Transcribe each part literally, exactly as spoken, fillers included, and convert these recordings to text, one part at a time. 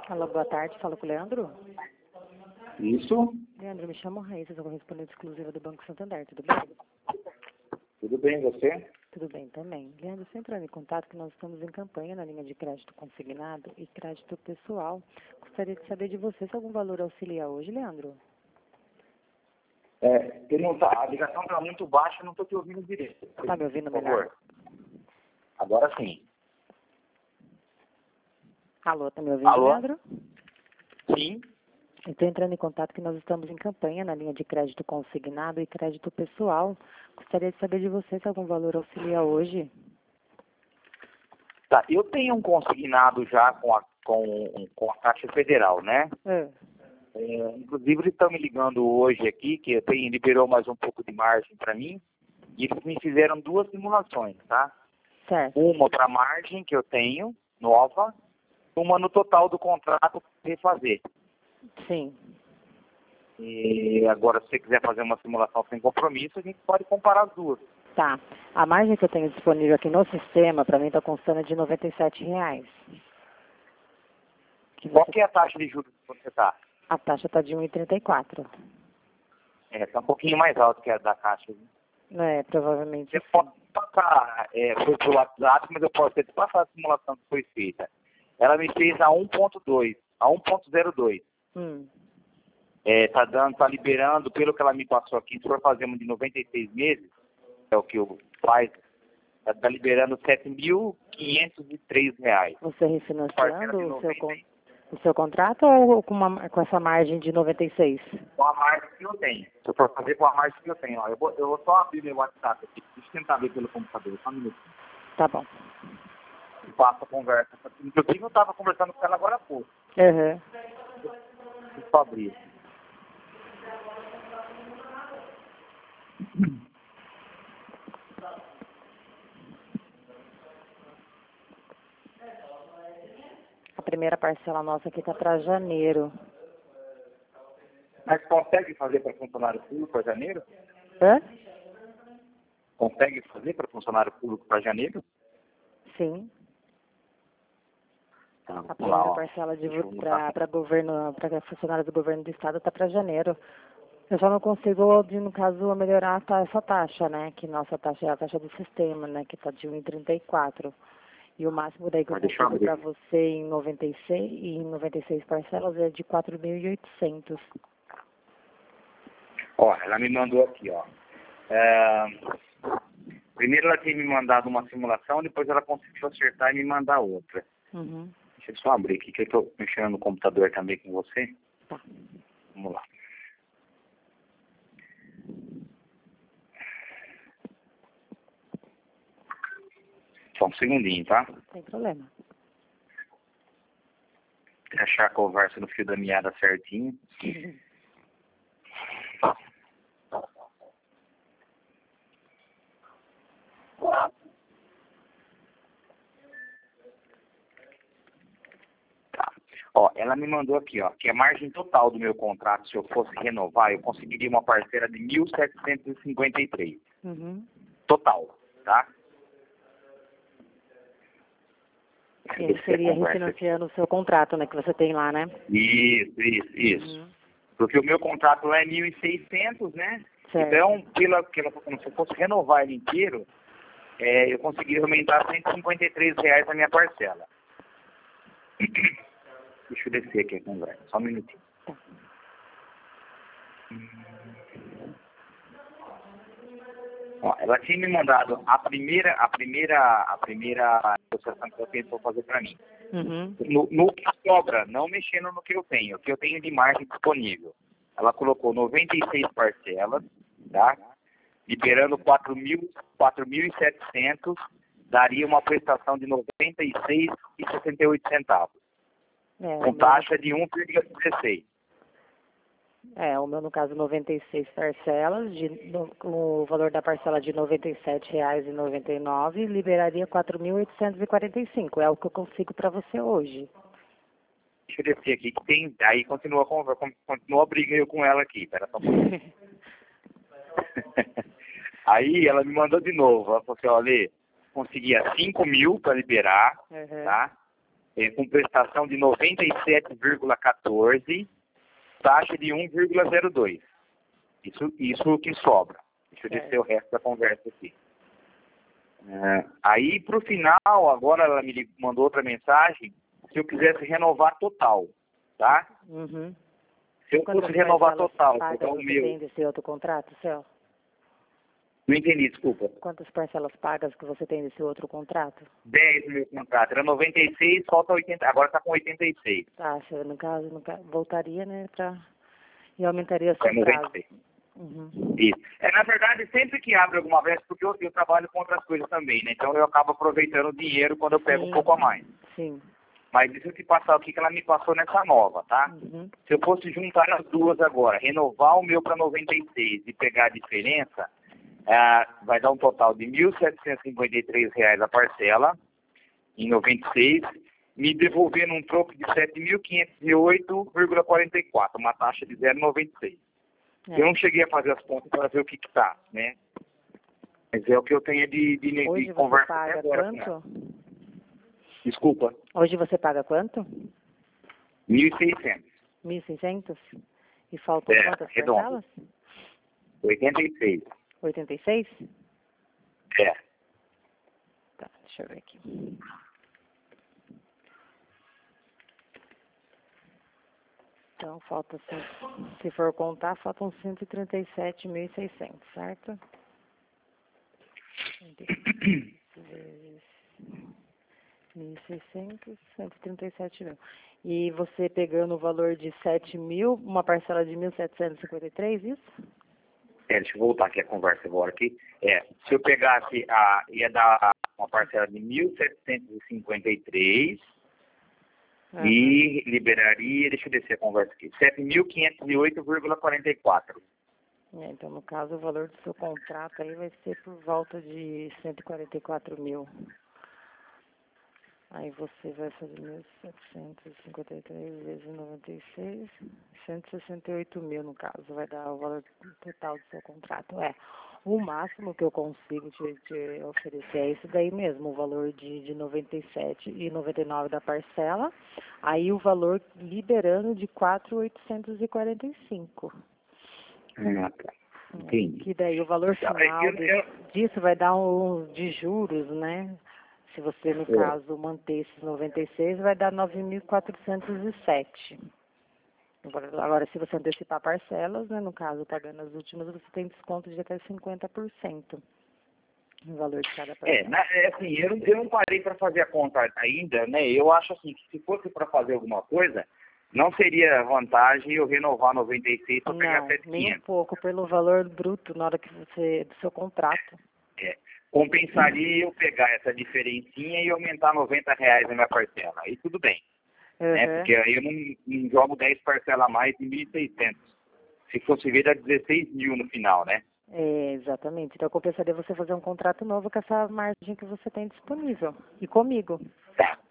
Alô, boa tarde. Fala com o Leandro. Isso? Leandro, me chamo Raíssa, sou correspondente exclusiva do Banco Santander. Tudo bem? Tudo bem, você? Tudo bem também. Leandro, sempre entrando em contato que nós estamos em campanha na linha de crédito consignado e crédito pessoal. Gostaria de saber de você se algum valor auxilia hoje, Leandro. É, ele não tá, a ligação está muito baixa, eu não estou te ouvindo direito. Está me ouvindo Por melhor? favor. Agora sim. Alô, está me ouvindo, Alô? Leandro? Sim. Estou entrando em contato que nós estamos em campanha na linha de crédito consignado e crédito pessoal. Gostaria de saber de você se algum valor auxilia hoje. Tá, eu tenho um consignado já com a, com, com a Caixa Federal, né? É. É, inclusive, eles estão me ligando hoje aqui, que eu tenho, liberou mais um pouco de margem para mim, e eles me fizeram duas simulações, tá? Certo. Uma para a margem que eu tenho, nova, uma no total do contrato para refazer. Sim. E agora, se você quiser fazer uma simulação sem compromisso, a gente pode comparar as duas. Tá. A margem que eu tenho disponível aqui no sistema, para mim, está constando de noventa e sete reais. Que Qual você... que é a taxa de juros que você está? A taxa está de um vírgula trinta e quatro. É, está um pouquinho mais alto que a da Caixa. É, provavelmente Você sim. pode passar, é, foi pelo WhatsApp, mas eu posso ter te passar a simulação que foi feita. Ela me fez a um ponto dois, a um ponto zero dois. Hum. É, tá dando, tá liberando, pelo que ela me passou aqui, se for fazer uma de noventa e seis meses, é o que eu faz, ela tá liberando sete mil quinhentos e três reais. Você Parcela de refinanciando o seu, noventa, con- o seu contrato ou com, uma, com essa margem de noventa e seis? com a margem que eu tenho. Se eu for fazer com a margem que eu tenho, ó, eu vou, eu vou só abrir meu WhatsApp aqui, deixa eu tentar ver pelo computador, só um minutinho. Tá bom. E passo a conversa. Inclusive eu estava conversando com ela agora há pouco. Uhum. Deixa eu só abrir. A primeira parcela nossa aqui está para janeiro. Mas consegue fazer para funcionário público para janeiro? Hã? Consegue fazer para funcionário público para janeiro? Sim. Tá, A vamos primeira lá, ó. parcela de Deixa eu botar. para governo, para funcionários do governo do estado está para janeiro. Eu só não consigo, de, no caso, melhorar a ta- essa taxa, né? Que nossa taxa é a taxa do sistema, né? Que está de um vírgula trinta e quatro. E o máximo daí que eu Mas deixa eu consigo para abrir. você em noventa e seis, e em noventa e seis parcelas é de quatro mil e oitocentos. Ó, ela me mandou aqui, ó. É, Primeiro ela tinha me mandado uma simulação, depois ela conseguiu acertar e me mandar outra. Uhum. Deixa eu só abrir aqui, que eu estou mexendo no computador também com você. Tá. Vamos lá. Só um segundinho, tá? Sem problema. Até achar a conversa no fio da meada certinho. Tá. Ó, ela me mandou aqui, ó, que a margem total do meu contrato, se eu fosse renovar, eu conseguiria uma parcela de mil setecentos e cinquenta e três. Uhum. Total, tá? E aí seria refinanciando o seu contrato, né? Que você tem lá, né? Isso, isso, isso. Uhum. Porque o meu contrato lá é mil e seiscentos, né? Certo. Então, pela, pela, se eu fosse renovar ele inteiro, é, eu conseguiria aumentar cento e cinquenta e três reais a minha parcela. Deixa eu descer aqui a conversa, só um minutinho. Tá. Ó, ela tinha me mandado a primeira, a primeira, a primeira negociação que ela tentou fazer para mim. Uhum. No, no que sobra, não mexendo no que eu tenho, o que eu tenho de margem disponível. Ela colocou noventa e seis parcelas, tá? Liberando quatro mil e setecentos, daria uma prestação de noventa e seis reais e sessenta e oito centavos, É, com o meu, taxa de um vírgula dezesseis. é, o meu, no caso, noventa e seis parcelas, de, no, com o valor da parcela de noventa e sete reais e noventa e nove, liberaria quatro mil oitocentos e quarenta e cinco. É o que eu consigo para você hoje. Deixa eu descer aqui, que tem, aí continua a conversa, continua a briga eu com ela aqui, pera só um pouquinho. Aí ela me mandou de novo, ela falou assim, olha, conseguia cinco mil para liberar, Uhum. tá? é, com prestação de noventa e sete vírgula quatorze, taxa de um vírgula zero dois. Isso, isso que sobra. Deixa eu Certo. descer o resto da conversa aqui. É, aí, para o final, agora ela me mandou outra mensagem, se eu quisesse renovar total, tá? Uhum. Se eu Quantas fosse renovar parcelas total, pagas pegar o você meu... tem desse outro contrato, Céu? Não entendi, desculpa. Quantas parcelas pagas que você tem desse outro contrato? dez no meu contrato. Era noventa e seis, falta oitenta. Agora está com oitenta e seis. Tá, Céu, no caso, no caso, voltaria, né, pra... E aumentaria É seu noventa e prazo. seis. Uhum. Isso. É, na verdade, sempre que abre alguma vez, porque eu, eu trabalho com outras coisas também, né? Então eu acabo aproveitando o dinheiro quando eu pego Sim. um pouco a mais. Sim. Mas deixa eu te passar o que que ela me passou nessa nova, tá? Uhum. Se eu fosse juntar as duas agora, renovar o meu para noventa e seis e pegar a diferença, ah, vai dar um total de mil setecentos e cinquenta e três reais a parcela, em noventa e seis, me devolvendo um troco de sete mil quinhentos e oito vírgula quarenta e quatro, uma taxa de zero vírgula noventa e seis. É. Eu não cheguei a fazer as contas para ver o que que tá, né? Mas é o que eu tenho de, de, de Hoje você conversa até paga agora. Né? quanto? Desculpa, Hoje você paga quanto? mil e seiscentos. mil e seiscentos? E faltam É, quantas redondo. parcelas? oitenta e seis. oitenta e seis? É. Tá, deixa eu ver aqui. Então, falta, cem- se for contar, faltam cento e trinta e sete mil e seiscentos, certo? Vezes mil e seiscentos, cento e trinta e sete mil. E você pegando o valor de sete mil, uma parcela de mil setecentos e cinquenta e três, isso? É, deixa eu voltar aqui a conversa agora aqui. É, se eu pegasse a, ia dar uma parcela de mil setecentos e cinquenta e três Uhum. e liberaria, deixa eu descer a conversa aqui, sete mil quinhentos e oito vírgula quarenta e quatro. É, então, no caso, o valor do seu contrato aí vai ser por volta de cento e quarenta e quatro mil. Aí você vai fazer mil setecentos e cinquenta e três vezes noventa e seis, cento e sessenta e oito mil no caso, vai dar o valor total do seu contrato. É, o máximo que eu consigo te, te oferecer é isso daí mesmo, o valor de, de noventa e sete e noventa e nove da parcela, aí o valor liberando de quatro mil oitocentos e quarenta e cinco. Ah, tá. Entendi. Que daí o valor Tá, final eu- de- eu- disso vai dar uns de juros, né? Se você, no É. caso, manter esses noventa e seis, vai dar nove mil quatrocentos e sete. Agora, agora, se você antecipar parcelas, né, no caso, pagando as últimas, você tem desconto de até cinquenta por cento no valor de cada É, parcela. na- é assim, eu, não- eu não parei para fazer a conta ainda, né? Eu acho assim que se fosse para fazer alguma coisa, não seria vantagem eu renovar noventa e seis para pegar Não, sete mil e nem um quinhentos. pouco, pelo valor bruto na hora que você, do seu contrato. É, compensaria eu pegar essa diferencinha e aumentar noventa reais na minha parcela. Aí tudo bem, né? Uhum. Porque aí eu não, não jogo dez parcelas a mais de mil e seiscentos. Se fosse ver, dá dezesseis mil no final, né? É, exatamente. Então, compensaria você fazer um contrato novo com essa margem que você tem disponível. E comigo. Tá.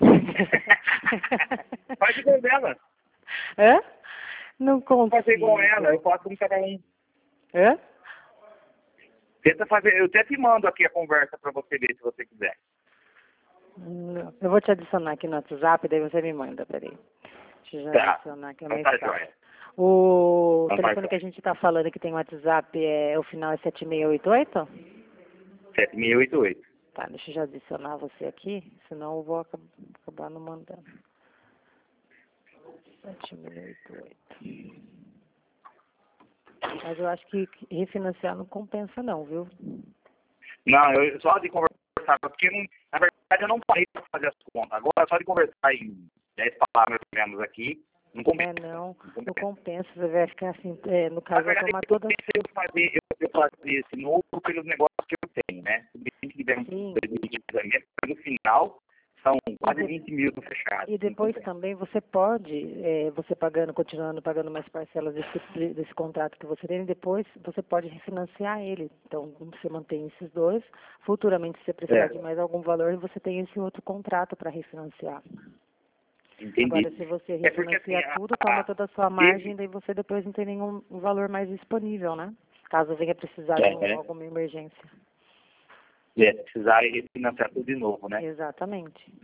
Faz igual dela. Hã? Não Vou fazer consigo. igual ela, eu faço um cada um. Hã? Tenta fazer, eu até te mando aqui a conversa para você ver se você quiser. Não. Eu vou te adicionar aqui no WhatsApp, daí você me manda, peraí. Deixa eu já Tá. adicionar aqui, é Então mais tá fácil. joia. O Então tá telefone joia. que a gente tá falando que tem WhatsApp, é, o final é sete seis oito oito? sete seis oito oito. Tá, deixa eu já adicionar você aqui, senão eu vou acab- acabar não mandando. sete seis oito oito. Mas eu acho que refinanciar não compensa não, viu? Não, eu só de conversar, porque não, na verdade eu não parei para fazer as contas. Agora, só de conversar em dez palavras que tivemos aqui, não compensa. É, não, Não não compensa. compensa, você vai ficar assim, é, no Na caso vai verdade, tomar eu toda... pensei eu fazer, eu, eu fazer esse novo pelos negócios que eu tenho, né? Se bem que tiver um Sim. planejamento, no final, são quase de- vinte mil no fechado. E depois também você pode, é, você pagando, continuando pagando mais parcelas desse, desse contrato que você tem, depois você pode refinanciar ele. Então, você mantém esses dois. Futuramente, se você precisar É. de mais algum valor, você tem esse outro contrato para refinanciar. Entendi. Agora, se você É porque, refinancia assim, a- tudo, toma a- toda a sua margem, daí você depois não tem nenhum valor mais disponível, né? Caso venha precisar de um- É, é. alguma emergência. É, precisar refinanciar tudo de novo, né? Exatamente.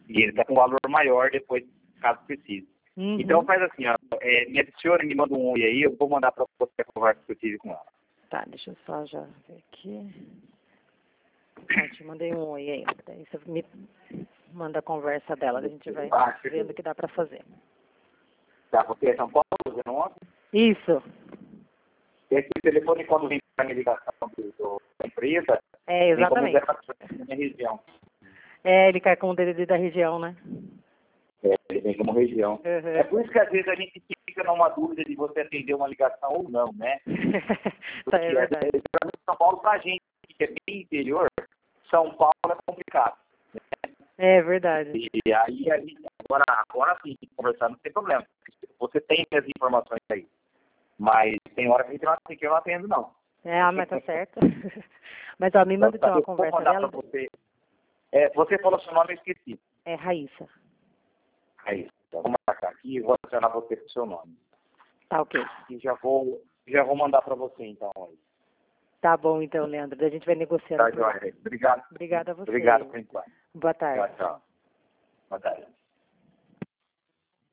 E ele está com um valor maior depois, caso precise. Uhum. Então faz assim, ó, é, me adicione, me manda um oi aí, eu vou mandar para você a conversa que eu tive com ela. Tá, deixa eu só já ver aqui. Ah, te mandei um oi aí. Daí você me manda a conversa dela, a gente vai Ah, vendo o que dá pra fazer. Tá, você é São Paulo, zero onze? Isso. Esse telefone, quando vem para a ligação do, do, da empresa, É, vem como exatamente. zero quatorze na minha região. É, ele cai com o D D D da região, né? É, ele vem como região. Uhum. É por isso que às vezes a gente fica numa dúvida de você atender uma ligação ou não, né? Tá, é verdade. Porque, é, São Paulo, pra gente que é bem interior, São Paulo é complicado. É verdade. E aí, a gente, agora, agora sim, conversar não tem problema. Você tem as informações aí. Mas tem hora que a gente não atende, que eu não atendo, não. É, ah, mas tá certo. Mas, ó, me manda então uma conversa dela. Você. É, você falou seu nome, eu esqueci. É Raíssa. Raíssa. Então, vou marcar aqui e vou adicionar você com o seu nome. Tá, ok. E já vou, já vou mandar para você, então. Aí. Tá bom, então, Leandro. Daí a gente vai negociando. Tá, Joia. Obrigado. Obrigada a você. Obrigado por enquanto. Boa tarde. Tchau, tchau. Boa tarde.